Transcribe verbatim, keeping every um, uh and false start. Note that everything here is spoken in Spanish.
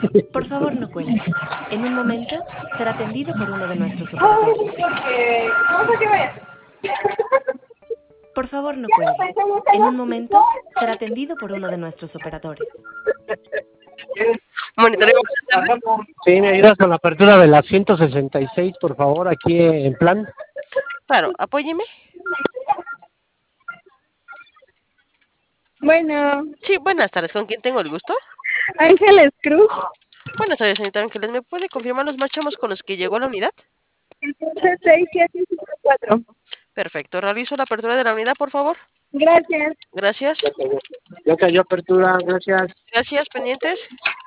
Por favor, no cuelgue. En un momento será atendido por uno de nuestros operadores. Por favor, no cuelgue. En un momento será atendido por uno de nuestros operadores. Monitoreo, buenas tardes. Sí, me ayudas con la apertura de la ciento sesenta y seis, por favor, aquí en plan. Claro, apóyeme. Bueno, Sí, buenas tardes. ¿Con quién tengo el gusto? Ángeles Cruz, Buenas tardes, señorita Ángeles. ¿Me puede confirmar los marchamos con los que llegó a la unidad? seis siete cinco cuatro. Perfecto. Realizo la apertura de la unidad, por favor. Gracias. Gracias. Ya cayó apertura, gracias. Gracias, pendientes.